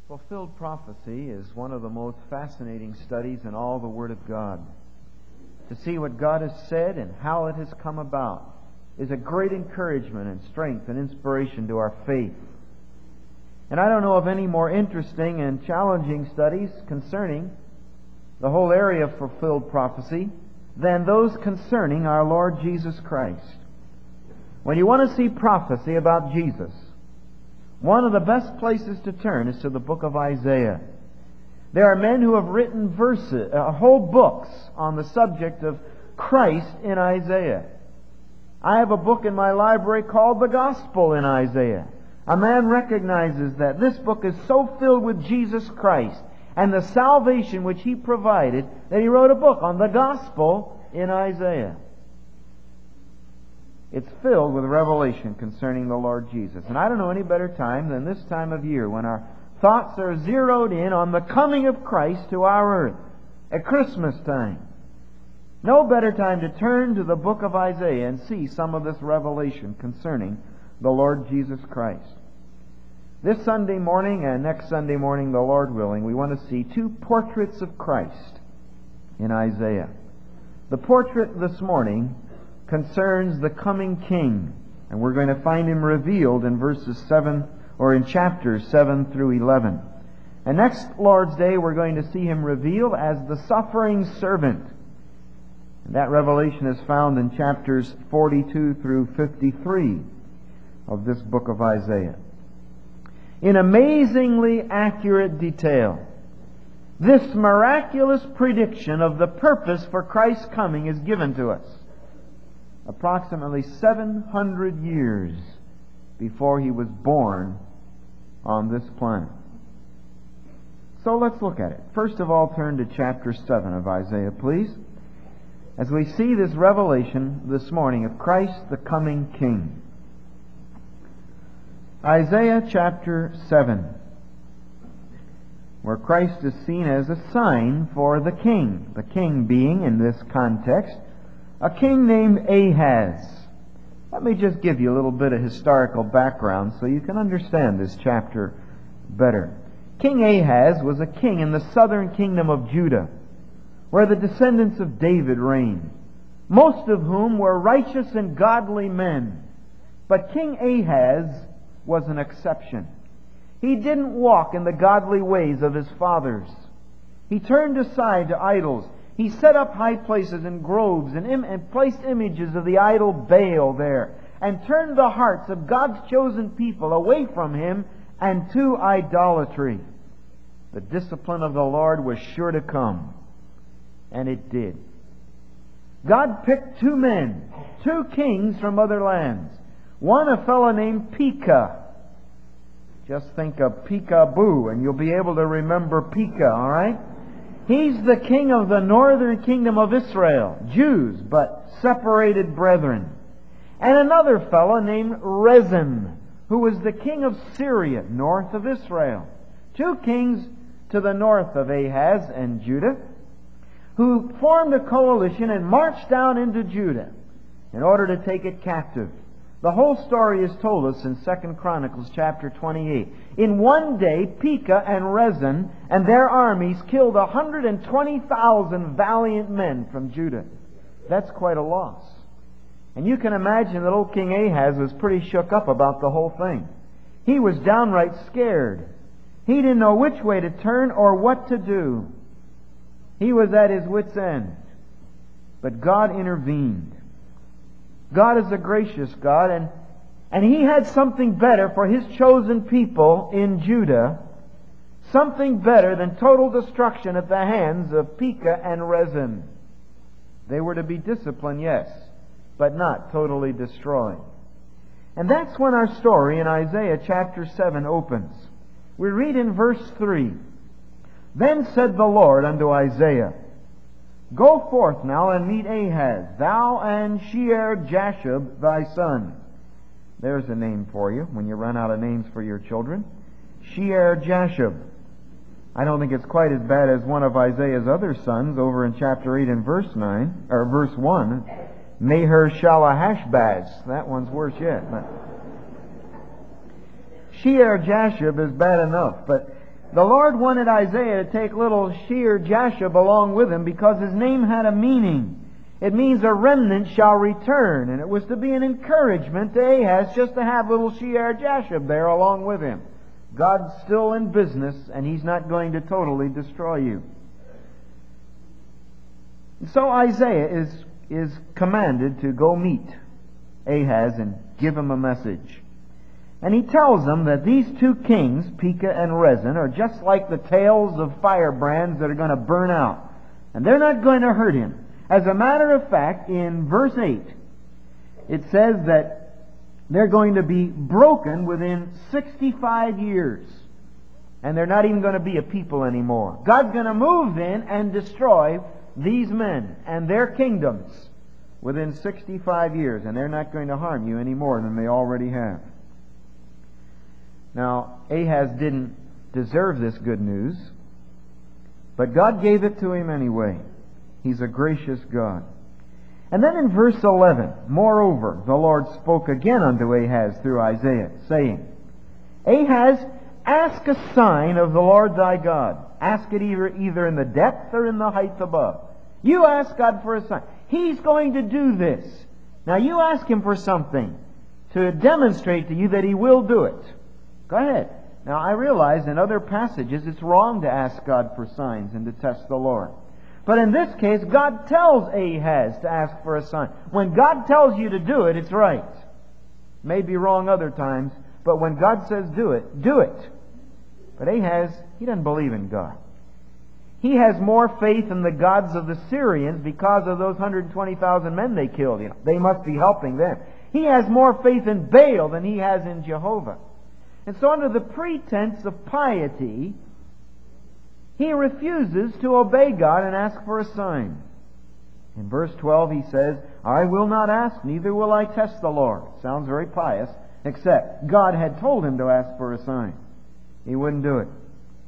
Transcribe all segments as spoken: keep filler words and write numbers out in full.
Fulfilled prophecy is one of the most fascinating studies in all the Word of God. To see what God has said and how it has come about is a great encouragement and strength and inspiration to our faith. And I don't know of any more interesting and challenging studies concerning the whole area of fulfilled prophecy than those concerning our Lord Jesus Christ. When you want to see prophecy about Jesus, one of the best places to turn is to the book of Isaiah. There are men who have written verses, uh, whole books on the subject of Christ in Isaiah. I have a book in my library called The Gospel in Isaiah. A man recognizes that this book is so filled with Jesus Christ and the salvation which He provided that he wrote a book on the Gospel in Isaiah. It's filled with revelation concerning the Lord Jesus. And I don't know any better time than this time of year when our thoughts are zeroed in on the coming of Christ to our earth at Christmas time. No better time to turn to the book of Isaiah and see some of this revelation concerning the Lord Jesus Christ. This Sunday morning and next Sunday morning, the Lord willing, we want to see two portraits of Christ in Isaiah. The portrait this morning concerns the coming King, and we're going to find Him revealed in verses seven, or in chapters seven through eleven. And next Lord's Day, we're going to see Him revealed as the suffering servant. And that revelation is found in chapters forty-two through fifty-three of this book of Isaiah. In amazingly accurate detail, this miraculous prediction of the purpose for Christ's coming is given to us approximately seven hundred years before He was born on this planet. So let's look at it. First of all, turn to chapter seven of Isaiah, please, as we see this revelation this morning of Christ the coming King. Isaiah chapter seven, where Christ is seen as a sign for the King. The King being, in this context, a king named Ahaz. Let me just give you a little bit of historical background so you can understand this chapter better. King Ahaz was a king in the southern kingdom of Judah, where the descendants of David reigned, most of whom were righteous and godly men. But King Ahaz was an exception. He didn't walk in the godly ways of his fathers. He turned aside to idols. He set up high places and groves and, im- and placed images of the idol Baal there, and turned the hearts of God's chosen people away from Him and to idolatry. The discipline of the Lord was sure to come, and it did. God picked two men, two kings from other lands. One, a fellow named Pekah. Just think of peekaboo, and you'll be able to remember Pekah, all right? He's the king of the northern kingdom of Israel, Jews, but separated brethren. And another fellow named Rezin, who was the king of Syria, north of Israel. Two kings to the north of Ahaz and Judah, who formed a coalition and marched down into Judah in order to take it captive. The whole story is told us in Second Chronicles chapter twenty-eight. In one day, Pekah and Rezin and their armies killed one hundred twenty thousand valiant men from Judah. That's quite a loss. And you can imagine that old King Ahaz was pretty shook up about the whole thing. He was downright scared. He didn't know which way to turn or what to do. He was at his wit's end. But God intervened. God is a gracious God, and, and He had something better for His chosen people in Judah, something better than total destruction at the hands of Pekah and Rezin. They were to be disciplined, yes, but not totally destroyed. And that's when our story in Isaiah chapter seven opens. We read in verse three, "Then said the Lord unto Isaiah, Go forth now and meet Ahaz, thou and Shear-Jashub thy son." There's a name for you when you run out of names for your children. Shear-Jashub. I don't think it's quite as bad as one of Isaiah's other sons over in chapter eight and verse nine, or verse one. Maher-Shalal-Hash-Baz. That one's worse yet. But Shear-Jashub is bad enough, but The Lord wanted Isaiah to take little Shear-Jashub along with him because his name had a meaning. It means a remnant shall return, and it was to be an encouragement to Ahaz just to have little Shear-Jashub there along with him. God's still in business, and He's not going to totally destroy you. So Isaiah is, is commanded to go meet Ahaz and give him a message. And he tells them that these two kings, Pekah and Rezin, are just like the tails of firebrands that are going to burn out. And they're not going to hurt him. As a matter of fact, in verse eight, it says that they're going to be broken within sixty-five years. And they're not even going to be a people anymore. God's going to move in and destroy these men and their kingdoms within sixty-five years. And they're not going to harm you any more than they already have. Now, Ahaz didn't deserve this good news, but God gave it to him anyway. He's a gracious God. And then in verse eleven, moreover, the Lord spoke again unto Ahaz through Isaiah, saying, Ahaz, ask a sign of the Lord thy God. Ask it either, either in the depth or in the height above. You ask God for a sign. He's going to do this. Now you ask Him for something to demonstrate to you that He will do it. Go ahead. Now, I realize in other passages it's wrong to ask God for signs and to test the Lord. But in this case, God tells Ahaz to ask for a sign. When God tells you to do it, it's right. May be wrong other times, but when God says do it, do it. But Ahaz, he doesn't believe in God. He has more faith in the gods of the Syrians because of those one hundred twenty thousand men they killed. You know, they must be helping them. He has more faith in Baal than he has in Jehovah. And so under the pretense of piety, he refuses to obey God and ask for a sign. In verse twelve he says, I will not ask, neither will I test the Lord. Sounds very pious, except God had told him to ask for a sign. He wouldn't do it.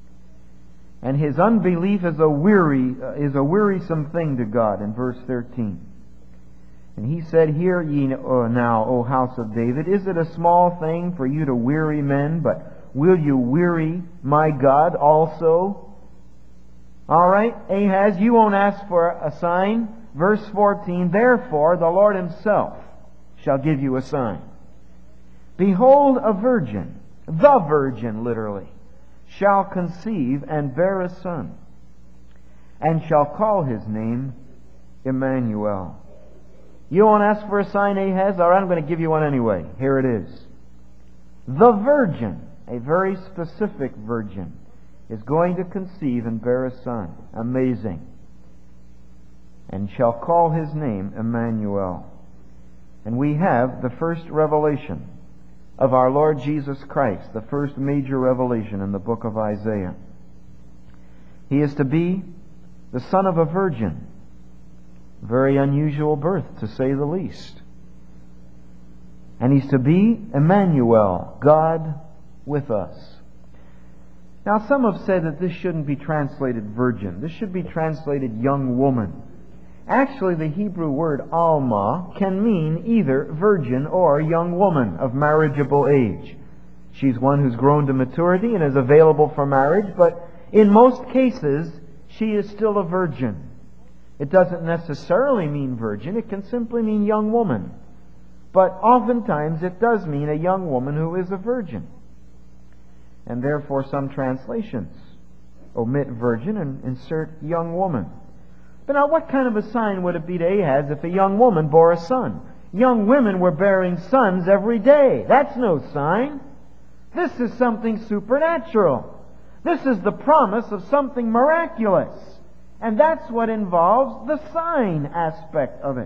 And his unbelief is a weary, uh, is a wearisome thing to God in verse thirteen. And he said, Hear ye now, O house of David, is it a small thing for you to weary men, but will you weary my God also? All right, Ahaz, you won't ask for a sign. Verse fourteen, Therefore the Lord Himself shall give you a sign. Behold, a virgin, the virgin literally, shall conceive and bear a son, and shall call his name Emmanuel. You won't ask for a sign, Ahaz? All right, I'm going to give you one anyway. Here it is. The virgin, a very specific virgin, is going to conceive and bear a son. Amazing. And shall call his name Emmanuel. And we have the first revelation of our Lord Jesus Christ, the first major revelation in the book of Isaiah. He is to be the son of a virgin. Very unusual birth, to say the least. And he's to be Emmanuel, God with us. Now, some have said that this shouldn't be translated virgin. This should be translated young woman. Actually, the Hebrew word alma can mean either virgin or young woman of marriageable age. She's one who's grown to maturity and is available for marriage, but in most cases, she is still a virgin. It doesn't necessarily mean virgin. It can simply mean young woman. But oftentimes it does mean a young woman who is a virgin. And therefore some translations omit virgin and insert young woman. But now what kind of a sign would it be to Ahaz if a young woman bore a son? Young women were bearing sons every day. That's no sign. This is something supernatural. This is the promise of something miraculous. And that's what involves the sign aspect of it.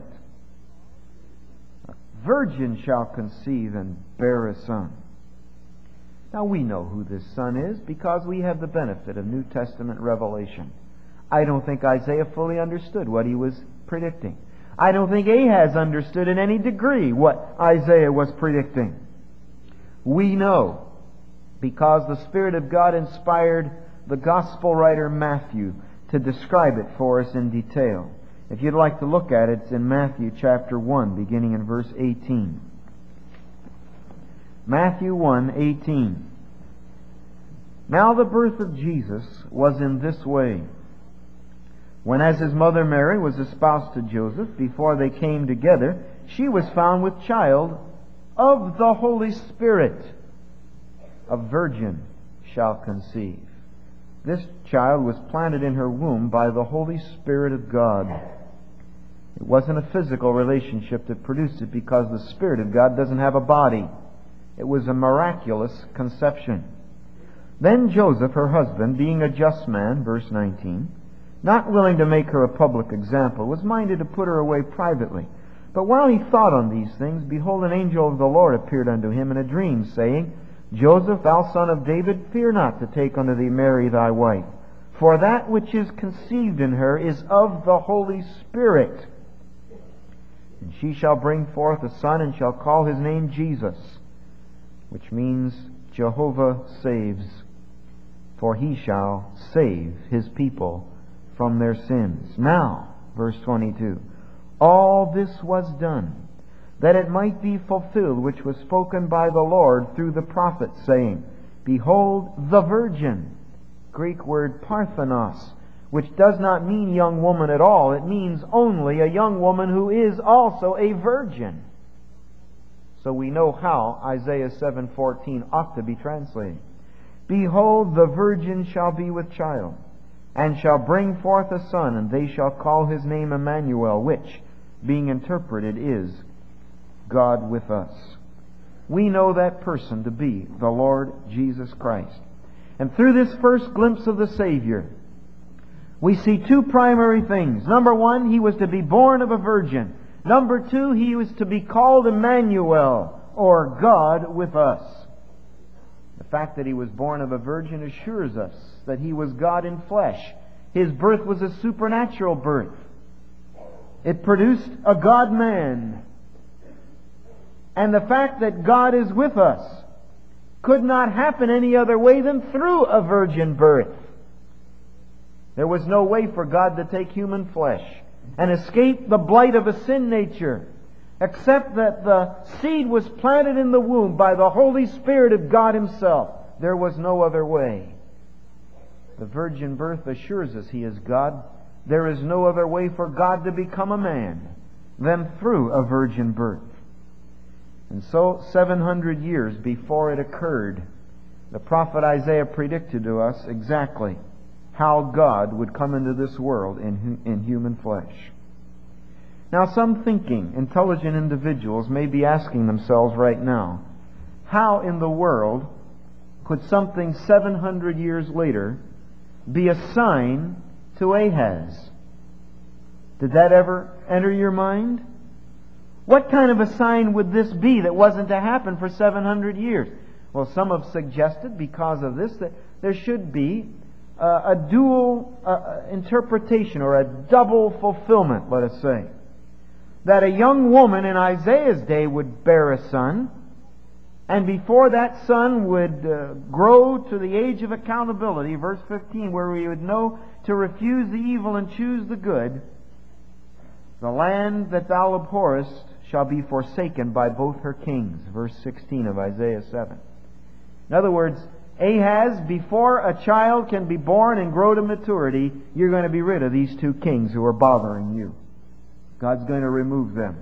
A virgin shall conceive and bear a son. Now we know who this son is because we have the benefit of New Testament revelation. I don't think Isaiah fully understood what he was predicting. I don't think Ahaz understood in any degree what Isaiah was predicting. We know because the Spirit of God inspired the Gospel writer Matthew to describe it for us in detail. If you'd like to look at it, it's in Matthew chapter one, beginning in verse eighteen. Matthew one, eighteen. Now the birth of Jesus was in this way. When as his mother Mary was espoused to Joseph, before they came together, she was found with child of the Holy Spirit. A virgin shall conceive. This child was planted in her womb by the Holy Spirit of God. It wasn't a physical relationship that produced it, because the Spirit of God doesn't have a body. It was a miraculous conception. Then Joseph, her husband, being a just man, verse nineteen, not willing to make her a public example, was minded to put her away privately. But while he thought on these things, behold, an angel of the Lord appeared unto him in a dream, saying, Joseph, thou son of David, fear not to take unto thee Mary thy wife, for that which is conceived in her is of the Holy Spirit. And she shall bring forth a son, and shall call his name Jesus, which means Jehovah saves, for he shall save his people from their sins. Now, verse twenty-two, all this was done, that it might be fulfilled which was spoken by the Lord through the prophet, saying, Behold, the virgin, Greek word parthenos, which does not mean young woman at all. It means only a young woman who is also a virgin. So we know how Isaiah seven fourteen ought to be translated. Behold, the virgin shall be with child, and shall bring forth a son, and they shall call his name Emmanuel, which, being interpreted, is God with us. We know that person to be the Lord Jesus Christ. And through this first glimpse of the Savior, we see two primary things. Number one, he was to be born of a virgin. Number two, he was to be called Emmanuel, or God with us. The fact that he was born of a virgin assures us that he was God in flesh. His birth was a supernatural birth. It produced a God-man. And the fact that God is with us could not happen any other way than through a virgin birth. There was no way for God to take human flesh and escape the blight of a sin nature, except that the seed was planted in the womb by the Holy Spirit of God Himself. There was no other way. The virgin birth assures us He is God. There is no other way for God to become a man than through a virgin birth. And so, seven hundred years before it occurred, the prophet Isaiah predicted to us exactly how God would come into this world in, in human flesh. Now, some thinking, intelligent individuals may be asking themselves right now, how in the world could something seven hundred years later be a sign to Ahaz? Did that ever enter your mind? What kind of a sign would this be that wasn't to happen for seven hundred years? Well, some have suggested because of this that there should be uh, a dual uh, interpretation, or a double fulfillment, let us say. That a young woman in Isaiah's day would bear a son, and before that son would uh, grow to the age of accountability, verse fifteen, where we would know to refuse the evil and choose the good, the land that thou abhorrest shall be forsaken by both her kings, verse sixteen of Isaiah seven. In other words, Ahaz, before a child can be born and grow to maturity, you're going to be rid of these two kings who are bothering you. God's going to remove them.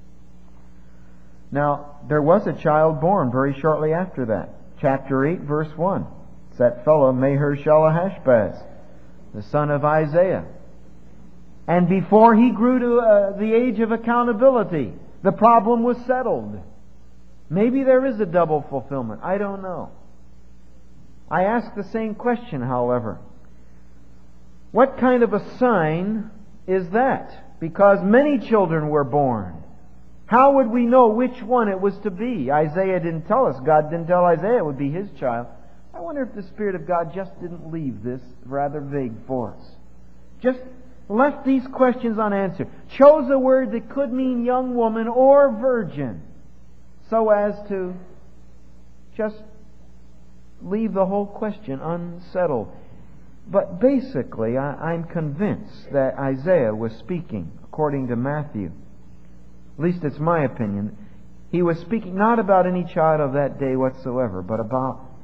Now, there was a child born very shortly after that. Chapter eight, verse one. It's that fellow Maher-shalal-hash-baz, the son of Isaiah. And before he grew to uh, the age of accountability, the problem was settled. Maybe there is a double fulfillment. I don't know. I ask the same question, however. What kind of a sign is that? Because many children were born. How would we know which one it was to be? Isaiah didn't tell us. God didn't tell Isaiah it would be his child. I wonder if the Spirit of God just didn't leave this rather vague for us. Just left these questions unanswered. Chose a word that could mean young woman or virgin, so as to just leave the whole question unsettled. But basically, I, I'm convinced that Isaiah was speaking, according to Matthew, at least it's my opinion, he was speaking not about any child of that day whatsoever, but about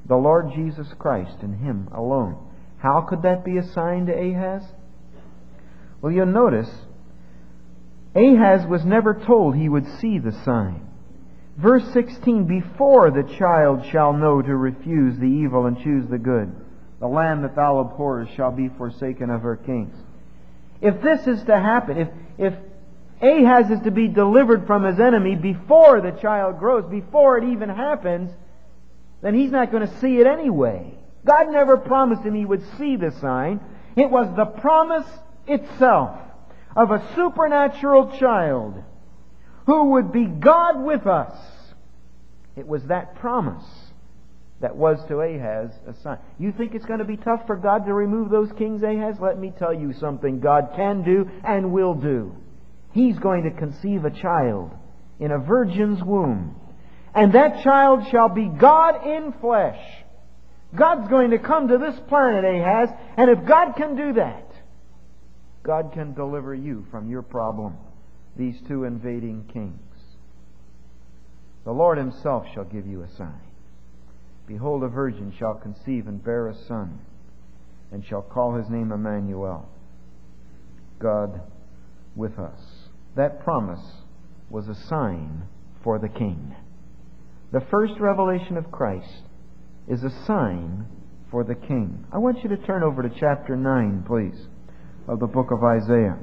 the Lord Jesus Christ and Him alone. How could that be a sign to Ahaz? Well, you'll notice, Ahaz was never told he would see the sign. Verse sixteen, before the child shall know to refuse the evil and choose the good, the land that thou abhorrest shall be forsaken of her kings. If this is to happen, if, if Ahaz is to be delivered from his enemy before the child grows, before it even happens, then he's not going to see it anyway. God never promised him he would see the sign. It was the promise itself of a supernatural child who would be God with us. It was that promise that was to Ahaz a sign. You think it's going to be tough for God to remove those kings, Ahaz? Let me tell you something God can do and will do. He's going to conceive a child in a virgin's womb. And that child shall be God in flesh. God's going to come to this planet, Ahaz, and if God can do that, God can deliver you from your problem, these two invading kings. The Lord Himself shall give you a sign. Behold, a virgin shall conceive and bear a son, and shall call his name Emmanuel, God with us. That promise was a sign for the king. The first revelation of Christ is a sign for the king. I want you to turn over to chapter nine, please, of the book of Isaiah.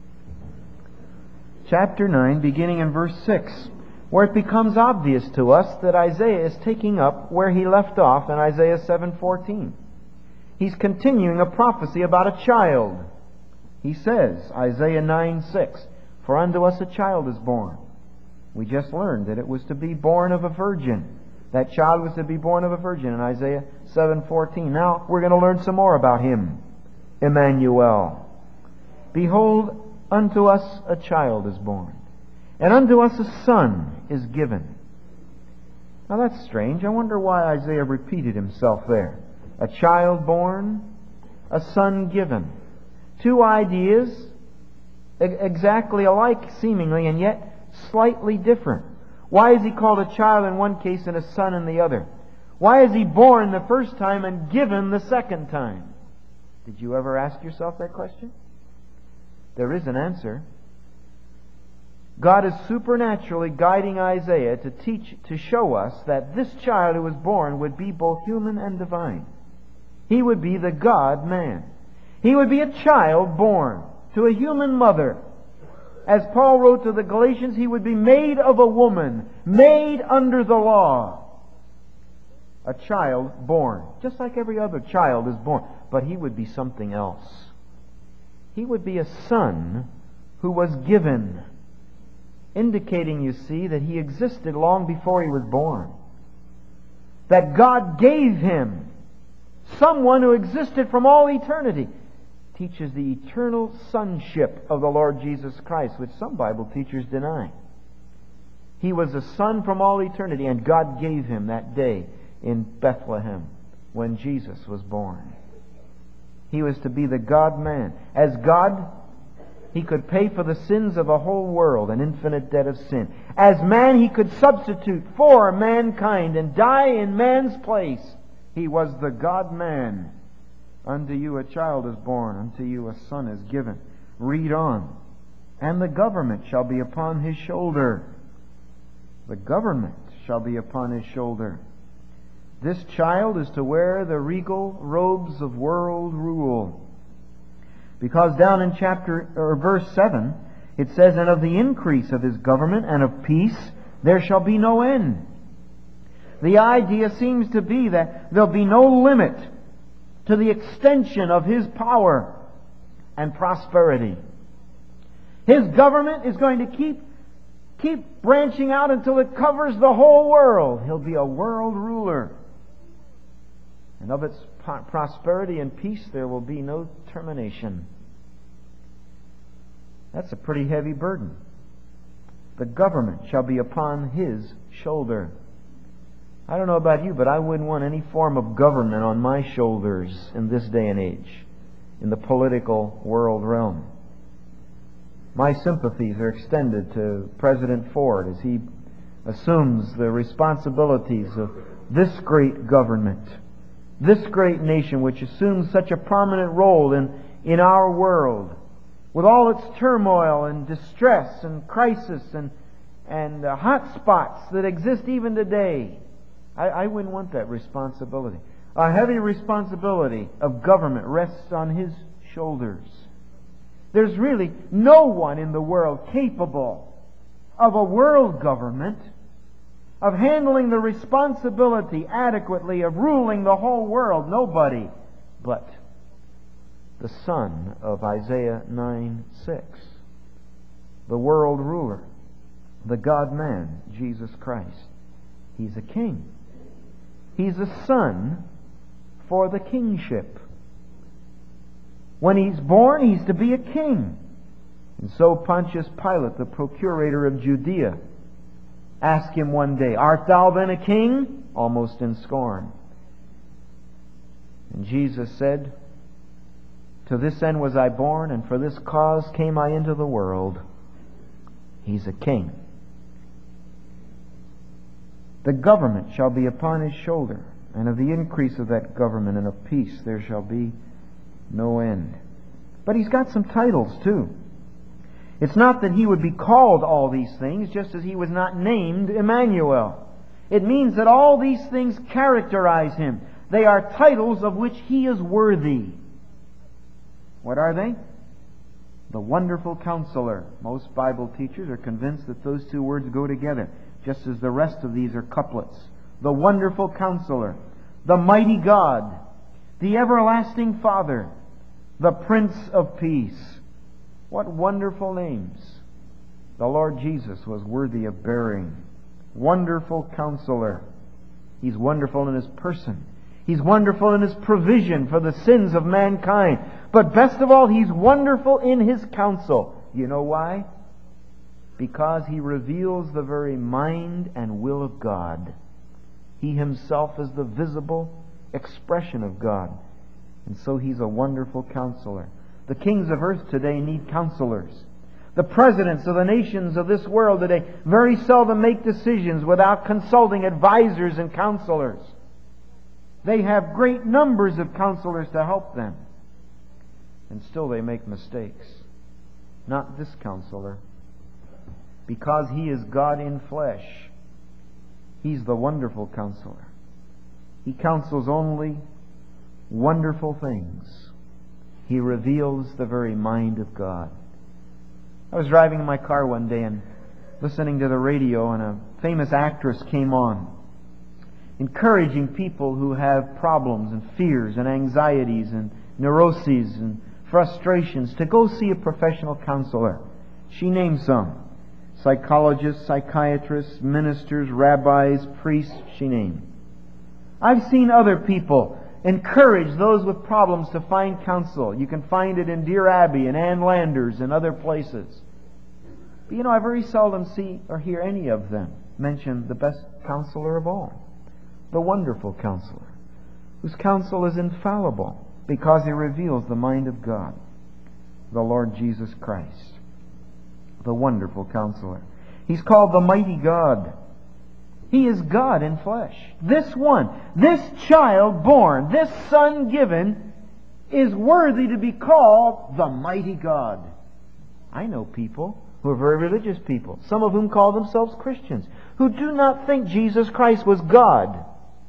Chapter nine, beginning in verse six, where it becomes obvious to us that Isaiah is taking up where he left off in Isaiah seven fourteen. He's continuing a prophecy about a child. He says, Isaiah nine six, for unto us a child is born. We just learned that it was to be born of a virgin. That child was to be born of a virgin in Isaiah seven fourteen. Now we're going to learn some more about him. Emmanuel. Behold, unto us a child is born, and unto us a son is given. Now that's strange. I wonder why Isaiah repeated himself there. A child born, a son given. Two ideas exactly alike seemingly, and yet slightly different. Why is he called a child in one case and a son in the other? Why is he born the first time and given the second time? Did you ever ask yourself that question? There is an answer. God is supernaturally guiding Isaiah to teach, to show us that this child who was born would be both human and divine. He would be the God-man. He would be a child born to a human mother. As Paul wrote to the Galatians, he would be made of a woman, made under the law. A child born, just like every other child is born. But he would be something else. He would be a son who was given, indicating, you see, that he existed long before he was born. That God gave him someone who existed from all eternity. Teaches the eternal sonship of the Lord Jesus Christ, which some Bible teachers deny. He was a son from all eternity, and God gave him that day in Bethlehem when Jesus was born. He was to be the God-man. As God, He could pay for the sins of a whole world, an infinite debt of sin. As man, He could substitute for mankind and die in man's place. He was the God-man. Unto you a child is born, unto you a son is given. Read on. And the government shall be upon His shoulder. The government shall be upon His shoulder. This child is to wear the regal robes of world rule. Because down in chapter or verse seven, it says, and of the increase of His government and of peace there shall be no end. The idea seems to be that there'll be no limit to the extension of His power and prosperity. His government is going to keep, keep branching out until it covers the whole world. He'll be a world ruler. And of its prosperity and peace there will be no termination. That's a pretty heavy burden. The government shall be upon His shoulder. I don't know about you, but I wouldn't want any form of government on my shoulders in this day and age, in the political world realm. My sympathies are extended to President Ford as he assumes the responsibilities of this great government, this great nation which assumes such a prominent role in, in our world, with all its turmoil and distress and crisis and, and uh, hot spots that exist even today. I, I wouldn't want that responsibility. A heavy responsibility of government rests on His shoulders. There's really no one in the world capable of a world government, of handling the responsibility adequately, of ruling the whole world. Nobody but the Son of Isaiah nine six, the world ruler, the God-man, Jesus Christ. He's a king. He's a son for the kingship. When He's born, He's to be a king. And so Pontius Pilate, the procurator of Judea, asked Him one day, "Art thou then a king?" almost in scorn. And Jesus said, "To this end was I born, and for this cause came I into the world." He's a king. The government shall be upon His shoulder, and of the increase of that government and of peace there shall be no end. But He's got some titles too. It's not that He would be called all these things, just as He was not named Emmanuel. It means that all these things characterize Him. They are titles of which He is worthy. What are they? The Wonderful Counselor. Most Bible teachers are convinced that those two words go together, just as the rest of these are couplets. The Wonderful Counselor, the Mighty God, the Everlasting Father, the Prince of Peace. What wonderful names the Lord Jesus was worthy of bearing. Wonderful Counselor. He's wonderful in His person. He's wonderful in His provision for the sins of mankind. But best of all, He's wonderful in His counsel. You know why? Because He reveals the very mind and will of God. He Himself is the visible expression of God. And so He's a wonderful counselor. The kings of earth today need counselors. The presidents of the nations of this world today very seldom make decisions without consulting advisors and counselors. They have great numbers of counselors to help them. And still they make mistakes. Not this counselor. Because He is God in flesh, He's the wonderful counselor. He counsels only wonderful things. He reveals the very mind of God. I was driving in my car one day and listening to the radio, and a famous actress came on, encouraging people who have problems and fears and anxieties and neuroses and frustrations to go see a professional counselor. She named some. Psychologists, psychiatrists, ministers, rabbis, priests, she named. I've seen other people encourage those with problems to find counsel. You can find it in Dear Abby and Ann Landers and other places. But you know, I very seldom see or hear any of them mention the best counselor of all, the wonderful counselor, whose counsel is infallible because He reveals the mind of God, the Lord Jesus Christ, the wonderful counselor. He's called the Mighty God. He is God in flesh. This one, this child born, this son given, is worthy to be called the Mighty God. I know people who are very religious people, some of whom call themselves Christians, who do not think Jesus Christ was God.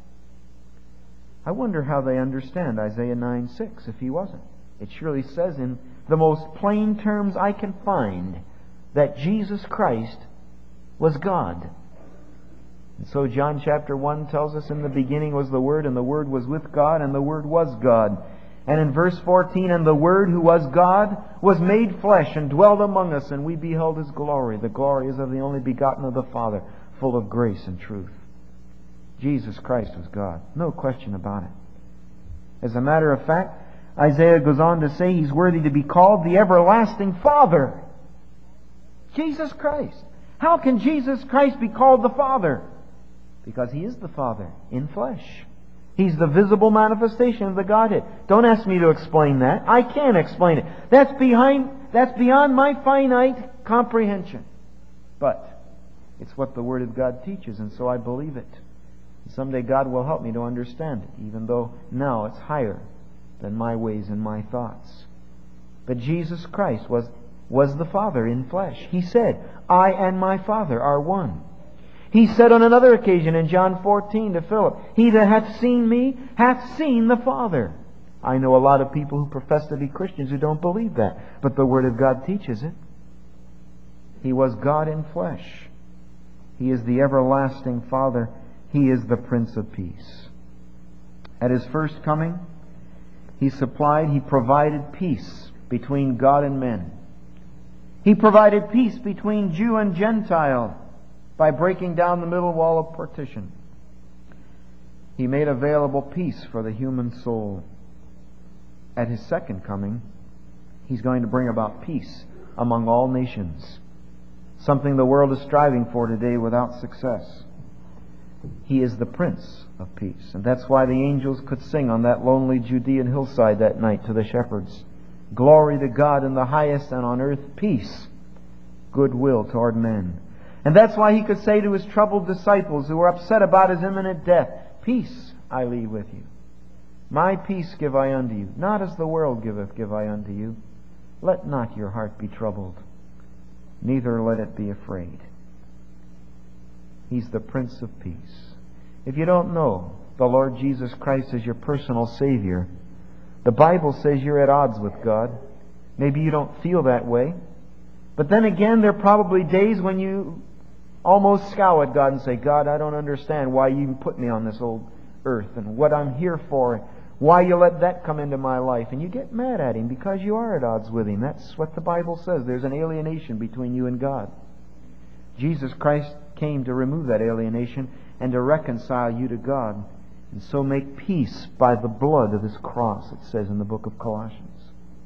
I wonder how they understand Isaiah nine six if He wasn't. It surely says in the most plain terms I can find that Jesus Christ was God. And so John chapter one tells us, in the beginning was the Word, and the Word was with God, and the Word was God. And in verse fourteen, and the Word who was God was made flesh and dwelt among us, and we beheld His glory. The glory is of the only begotten of the Father, full of grace and truth. Jesus Christ was God. No question about it. As a matter of fact, Isaiah goes on to say He's worthy to be called the everlasting Father. Jesus Christ. How can Jesus Christ be called the Father? Because He is the Father in flesh. He's the visible manifestation of the Godhead. Don't ask me to explain that. I can't explain it. That's behind, that's beyond my finite comprehension. But It's what the Word of God teaches, and so I believe it. Someday God will help me to understand it, even though now it's higher than my ways and my thoughts. But Jesus Christ was, was the Father in flesh. He said, I and my Father are one. He said on another occasion in John fourteen to Philip, He that hath seen me hath seen the Father. I know a lot of people who profess to be Christians who don't believe that, but the Word of God teaches it. He was God in flesh. He is the everlasting Father. He is the Prince of Peace. At His first coming, He supplied, He provided peace between God and men. He provided peace between Jew and Gentile by breaking down the middle wall of partition. He made available peace for the human soul. At His second coming, He's going to bring about peace among all nations, something the world is striving for today without success. He is the Prince of Peace. And that's why the angels could sing on that lonely Judean hillside that night to the shepherds, Glory to God in the highest, and on earth peace, goodwill toward men. And that's why He could say to His troubled disciples who were upset about His imminent death, Peace I leave with you. My peace give I unto you. Not as the world giveth give I unto you. Let not your heart be troubled, neither let it be afraid. He's the Prince of Peace. If you don't know the Lord Jesus Christ as your personal Savior, the Bible says you're at odds with God. Maybe you don't feel that way. But then again, there are probably days when you almost scowl at God and say, God, I don't understand why you even put me on this old earth and what I'm here for, why you let that come into my life. And you get mad at Him because you are at odds with Him. That's what the Bible says. There's an alienation between you and God. Jesus Christ came to remove that alienation and to reconcile you to God, and so make peace by the blood of His cross, it says in the book of Colossians.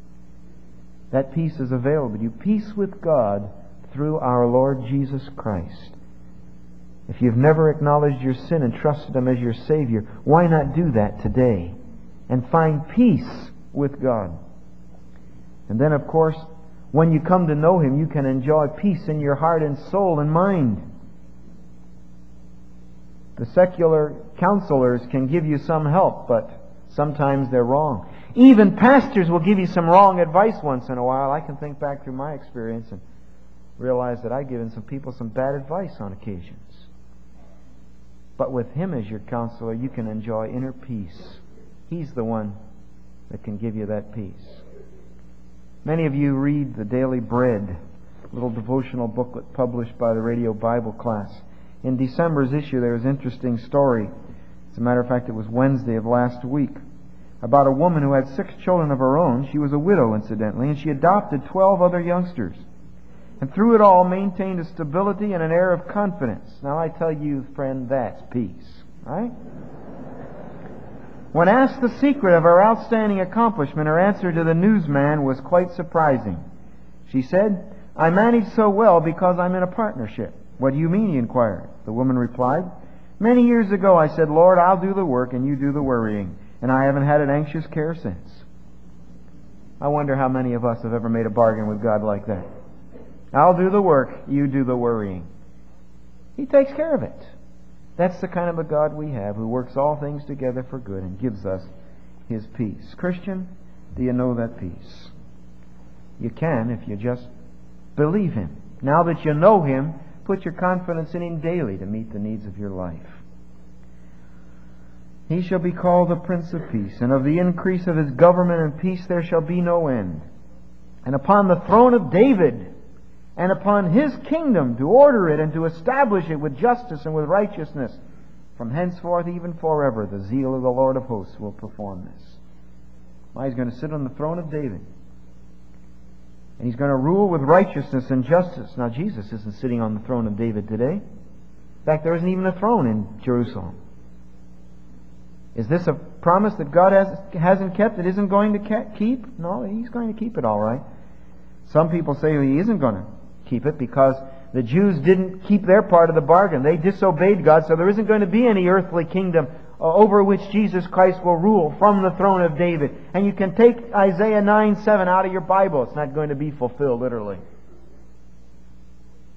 That peace is available to you. Peace with God through our Lord Jesus Christ. If you've never acknowledged your sin and trusted Him as your Savior, why not do that today and find peace with God? And then, of course, when you come to know Him, you can enjoy peace in your heart and soul and mind. The secular counselors can give you some help, but sometimes they're wrong. Even pastors will give you some wrong advice once in a while. I can think back through my experience and realize that I've given some people some bad advice on occasions. But with Him as your counselor, you can enjoy inner peace. He's the one that can give you that peace. Many of you read the Daily Bread, a little devotional booklet published by the Radio Bible Class. In December's issue, there was an interesting story. As a matter of fact, it was Wednesday of last week, about a woman who had six children of her own. She was a widow, incidentally, and she adopted twelve other youngsters. And through it all, maintained a stability and an air of confidence. Now, I tell you, friend, that's peace, right? When asked the secret of her outstanding accomplishment, her answer to the newsman was quite surprising. She said, I manage so well because I'm in a partnership. What do you mean? He inquired. The woman replied, Many years ago I said, Lord, I'll do the work and you do the worrying. And I haven't had an anxious care since. I wonder how many of us have ever made a bargain with God like that. I'll do the work, you do the worrying. He takes care of it. That's the kind of a God we have, who works all things together for good and gives us His peace. Christian, do you know that peace? You can if you just believe Him. Now that you know Him, put your confidence in Him daily to meet the needs of your life. He shall be called the Prince of Peace, and of the increase of His government and peace there shall be no end. And upon the throne of David, and upon His kingdom, to order it and to establish it with justice and with righteousness, from henceforth even forever, the zeal of the Lord of hosts will perform this. Well, He's going to sit on the throne of David. And He's going to rule with righteousness and justice. Now, Jesus isn't sitting on the throne of David today. In fact, there isn't even a throne in Jerusalem. Is this a promise that God has, hasn't kept, that isn't going to keep? No, He's going to keep it all right. Some people say He isn't going to keep it because the Jews didn't keep their part of the bargain. They disobeyed God, so there isn't going to be any earthly kingdom over which Jesus Christ will rule from the throne of David. And you can take Isaiah nine seven out of your Bible. It's not going to be fulfilled literally.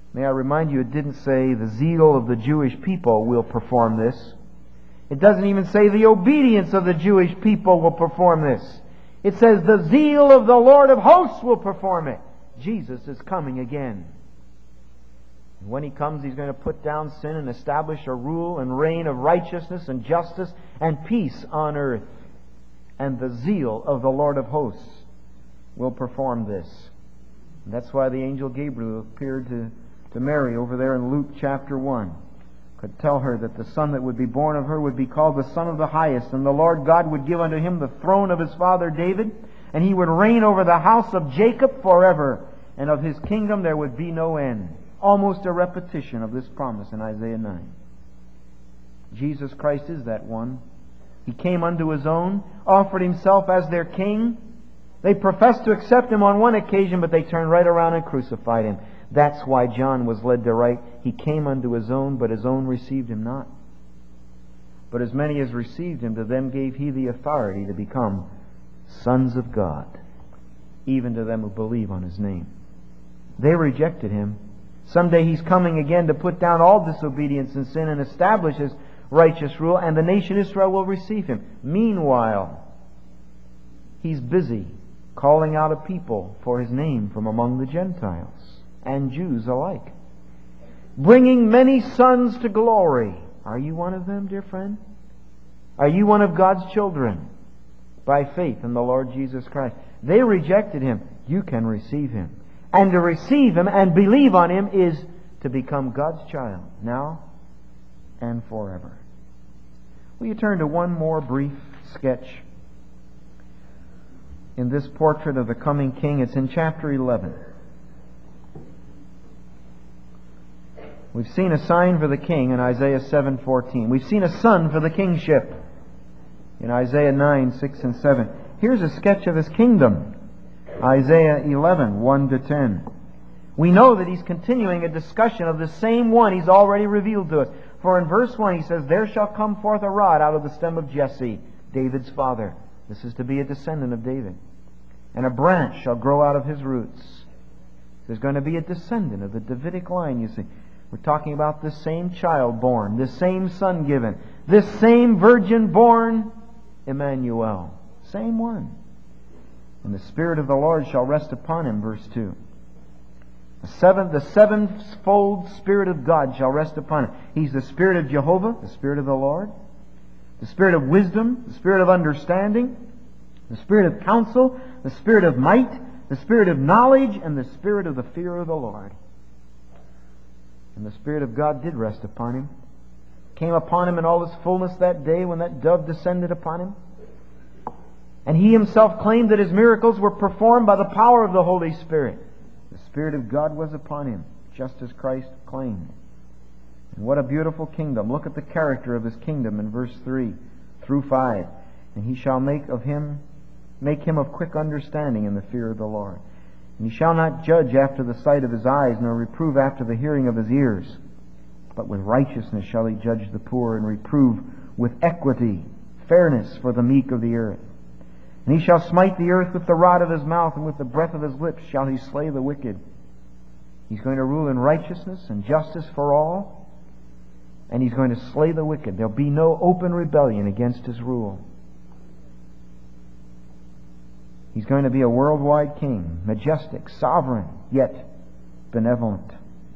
May I remind you, it didn't say the zeal of the Jewish people will perform this. It doesn't even say the obedience of the Jewish people will perform this. It says the zeal of the Lord of hosts will perform it. Jesus is coming again. And when He comes, He's going to put down sin and establish a rule and reign of righteousness and justice and peace on earth. And the zeal of the Lord of hosts will perform this. And that's why the angel Gabriel appeared to, to Mary over there in Luke chapter one. Could tell her that the son that would be born of her would be called the Son of the Highest, and the Lord God would give unto him the throne of his father David, and he would reign over the house of Jacob forever, and of his kingdom there would be no end. Almost a repetition of this promise in Isaiah nine. Jesus Christ is that one. He came unto His own, offered Himself as their King. They professed to accept Him on one occasion, but they turned right around and crucified Him. That's why John was led to write, He came unto His own, but His own received Him not. But as many as received Him, to them gave He the authority to become sons of God, even to them who believe on His name. They rejected Him. Someday He's coming again to put down all disobedience and sin and establish His righteous rule, and the nation Israel will receive Him. Meanwhile, He's busy calling out a people for His name from among the Gentiles and Jews alike, bringing many sons to glory. Are you one of them, dear friend? Are you one of God's children by faith in the Lord Jesus Christ? They rejected Him. You can receive Him. And to receive Him and believe on Him is to become God's child, now and forever. Will you turn to one more brief sketch in this portrait of the coming King? It's in chapter eleven. We've seen a sign for the king in Isaiah seven fourteen. We've seen a son for the kingship in Isaiah nine six and seven. Here's a sketch of His kingdom. Isaiah eleven one to ten. We know that He's continuing a discussion of the same one He's already revealed to us. For in verse one He says, There shall come forth a rod out of the stem of Jesse, David's father. This is to be a descendant of David. And a branch shall grow out of his roots. There's going to be a descendant of the Davidic line, you see. We're talking about this same child born, this same son given, this same virgin born, Emmanuel. Same one. And the Spirit of the Lord shall rest upon him, verse two. The seventh, the sevenfold Spirit of God shall rest upon him. He's the Spirit of Jehovah, the Spirit of the Lord, the Spirit of wisdom, the Spirit of understanding, the Spirit of counsel, the Spirit of might, the Spirit of knowledge, and the Spirit of the fear of the Lord. And the Spirit of God did rest upon him. Came upon him in all his fullness that day when that dove descended upon him. And he himself claimed that his miracles were performed by the power of the Holy Spirit. The Spirit of God was upon him, just as Christ claimed. And what a beautiful kingdom. Look at the character of his kingdom in verse three through five. And he shall make of him, make him of quick understanding in the fear of the Lord. And he shall not judge after the sight of his eyes, nor reprove after the hearing of his ears. But with righteousness shall he judge the poor, and reprove with equity, fairness for the meek of the earth. And he shall smite the earth with the rod of his mouth, and with the breath of his lips shall he slay the wicked. He's going to rule in righteousness and justice for all, and he's going to slay the wicked. There'll be no open rebellion against his rule. He's going to be a worldwide king, majestic, sovereign, yet benevolent.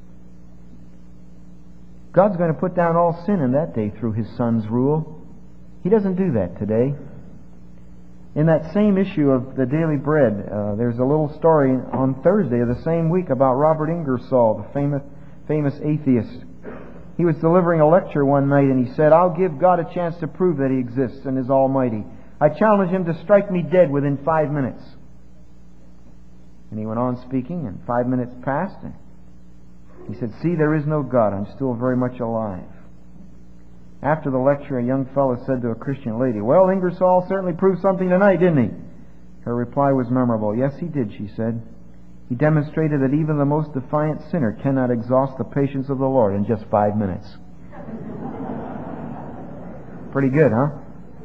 God's going to put down all sin in that day through His Son's rule. He doesn't do that today. In that same issue of the Daily Bread, uh, there's a little story on Thursday of the same week about Robert Ingersoll, the famous, famous atheist. He was delivering a lecture one night and he said, I'll give God a chance to prove that He exists and is almighty. I challenge Him to strike me dead within five minutes. And he went on speaking, and five minutes passed, and he said, see, there is no God. I'm still very much alive. After the lecture, a young fellow said to a Christian lady, well, Ingersoll certainly proved something tonight, didn't he? Her reply was memorable. Yes, he did, she said. He demonstrated that even the most defiant sinner cannot exhaust the patience of the Lord in just five minutes. Pretty good, huh?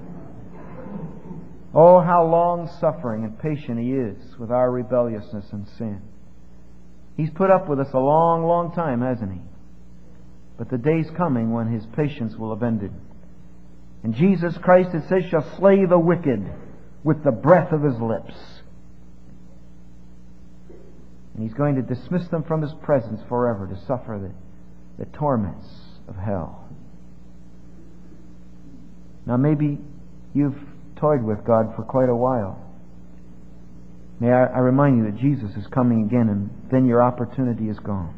Oh, how long-suffering and patient He is with our rebelliousness and sin. He's put up with us a long, long time, hasn't He? But the day's coming when His patience will have ended. And Jesus Christ, it says, shall slay the wicked with the breath of His lips. And He's going to dismiss them from His presence forever to suffer the, the torments of hell. Now maybe you've toyed with God for quite a while. May I, I remind you that Jesus is coming again, and then your opportunity is gone.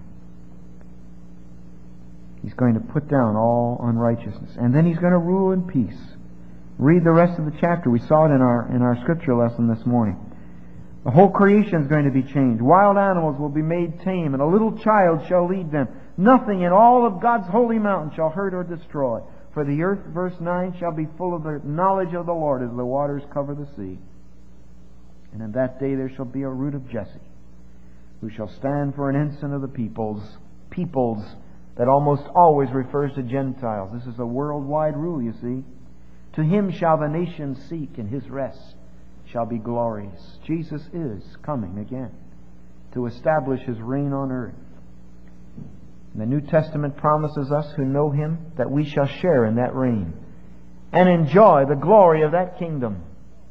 He's going to put down all unrighteousness, and then He's going to rule in peace. Read the rest of the chapter. We saw it in our in our scripture lesson this morning. The whole creation is going to be changed. Wild animals will be made tame, and a little child shall lead them. Nothing in all of God's holy mountain shall hurt or destroy. For the earth, verse nine, shall be full of the knowledge of the Lord as the waters cover the sea. And in that day there shall be a root of Jesse, who shall stand for an ensign of the peoples. Peoples, that almost always refers to Gentiles. This is a worldwide rule, you see. To Him shall the nations seek, and His rest shall be glorious. Jesus is coming again to establish His reign on earth. And the New Testament promises us who know Him that we shall share in that reign and enjoy the glory of that kingdom.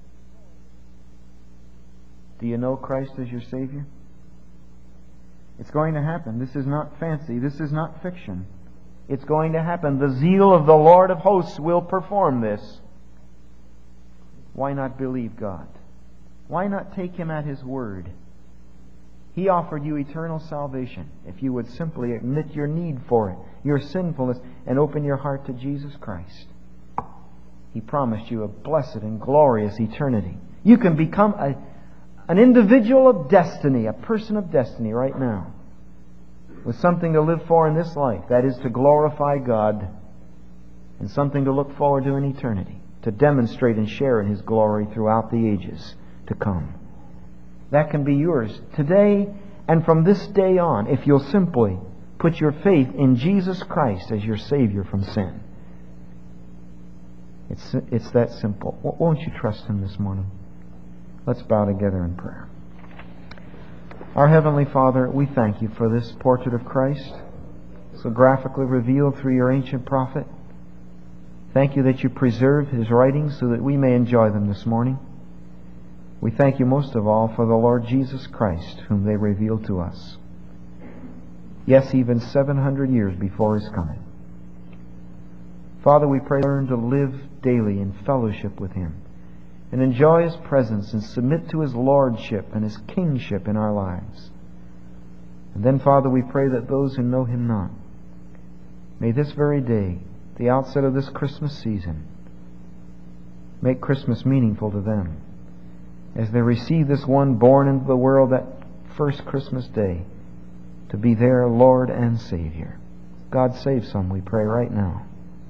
Do you know Christ as your Savior? It's going to happen. This is not fancy. This is not fiction. It's going to happen. The zeal of the Lord of hosts will perform this. Why not believe God? Why not take Him at His word? He offered you eternal salvation if you would simply admit your need for it, your sinfulness, and open your heart to Jesus Christ. He promised you a blessed and glorious eternity. You can become a An individual of destiny, a person of destiny right now, with something to live for in this life, that is to glorify God, and something to look forward to in eternity, to demonstrate and share in His glory throughout the ages to come. That can be yours today and from this day on, if you'll simply put your faith in Jesus Christ as your Savior from sin. It's, it's that simple. Won't you trust Him this morning? Let's bow together in prayer. Our Heavenly Father, we thank You for this portrait of Christ, so graphically revealed through Your ancient prophet. Thank You that You preserve His writings so that we may enjoy them this morning. We thank You most of all for the Lord Jesus Christ, whom they reveal to us. Yes, even seven hundred years before His coming. Father, we pray learn to live daily in fellowship with Him, and enjoy His presence and submit to His lordship and His kingship in our lives. And then, Father, we pray that those who know Him not, may this very day, the outset of this Christmas season, make Christmas meaningful to them as they receive this one born into the world that first Christmas day to be their Lord and Savior. God, save some, we pray right now.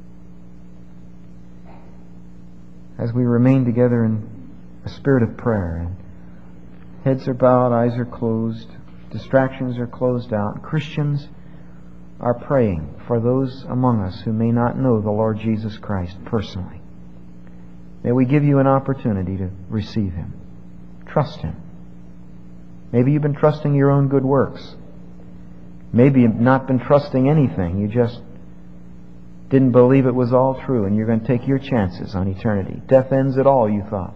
As we remain together in a spirit of prayer, and heads are bowed, eyes are closed, distractions are closed out, Christians are praying for those among us who may not know the Lord Jesus Christ personally. May we give you an opportunity to receive Him. Trust Him. Maybe you've been trusting your own good works. Maybe you've not been trusting anything. You just didn't believe it was all true, and you're going to take your chances on eternity. Death ends it all, you thought.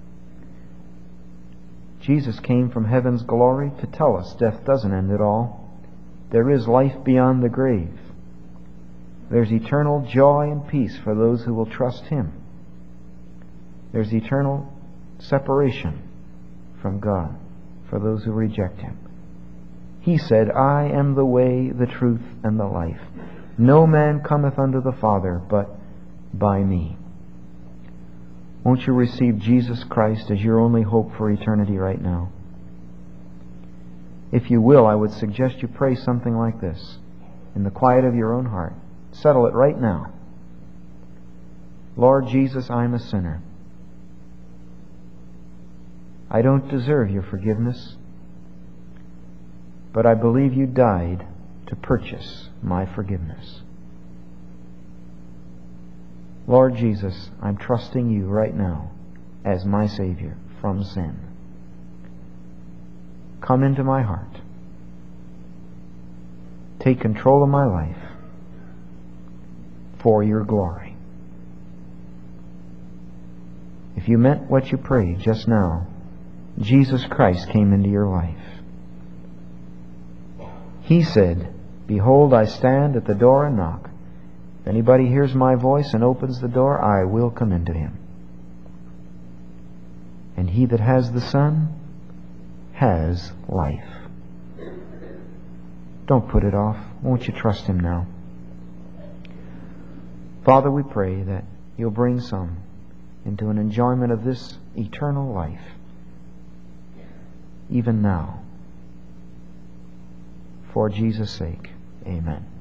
Jesus came from heaven's glory to tell us death doesn't end it all. There is life beyond the grave. There's eternal joy and peace for those who will trust Him. There's eternal separation from God for those who reject Him. He said, I am the way, the truth, and the life. No man cometh unto the Father but by me. Won't you receive Jesus Christ as your only hope for eternity right now? If you will, I would suggest you pray something like this in the quiet of your own heart. Settle it right now. Lord Jesus, I'm a sinner. I don't deserve your forgiveness, but I believe you died to purchase my forgiveness. Lord Jesus, I'm trusting you right now as my Savior from sin. Come into my heart. take control of my life for your glory. If you meant what you prayed just now, Jesus Christ came into your life. He said, "Behold, I stand at the door and knock. If anybody hears my voice and opens the door, I will come into him. And he that has the Son has life." Don't put it off. Won't you trust him now? Father, we pray that you'll bring some into an enjoyment of this eternal life, even now. For Jesus' sake, amen.